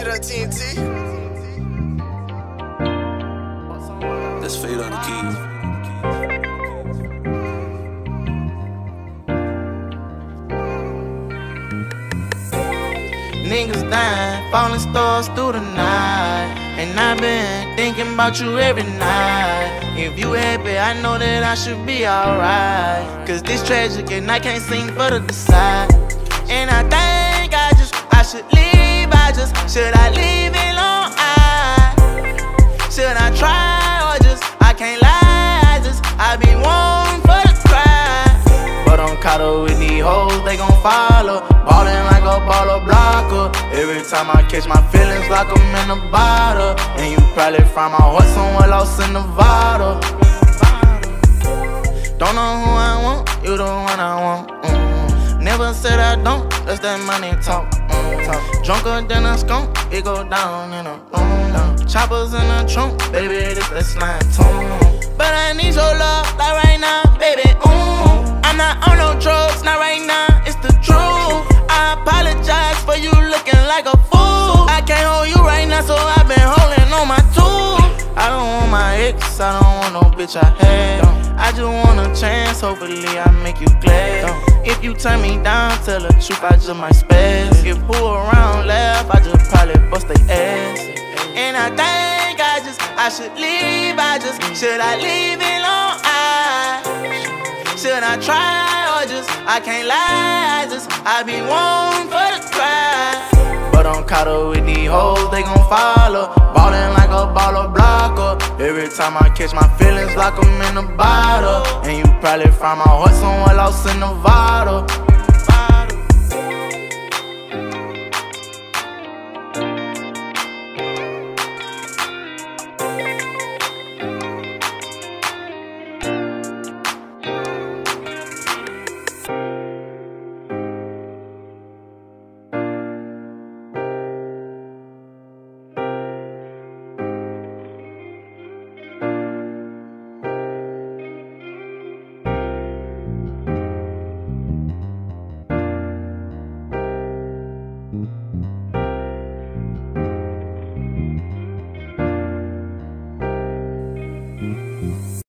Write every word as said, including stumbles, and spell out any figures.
Hit up T N T. That's Fade on the keys. Niggas dying, falling stars through the night. And I've been thinking about you every night. If you happy, I know that I should be alright. Cause this tragic and I can't seem for to decide. And I think I just, I should leave. I just, should I leave it alone? I, should I try or just, I can't lie. I just, I be wanting for the cry. But I'm caught up with these hoes, they gon' follow. Ballin' like a baller blocker. Every time I catch my feelings like I'm in a bottle. And you probably find my heart somewhere lost in Nevada. Don't know who I want, you the one I want. Mm-hmm. Never said I don't, that's that money talk. Mm-hmm. Drunker than a skunk, it go down in a room. Choppers in the trunk, baby, this that slime tune. But I need your love, like right now, baby. Mm. I'm not on no drugs, not right now, it's the truth. I apologize for you looking like a fool. I can't hold you right now, so I've been holding on my tool. I don't want my ex, I don't want no bitch I had. I just want a chance, hopefully I make you glad. If you turn me down, tell the truth, I just might spaz. If who around laugh, I just probably bust they ass. And I think I just, I should leave. I just, should I leave it alone? I, should I try or just, I can't lie. I just, I be wanting for the cry. But I'm caught up with these hoes, they gon' follow. Ballin' like a baller blocker. Every time I catch my feelings like I'm in a bottle. And you probably find my heart somewhere lost in Nevada. Mm-hmm.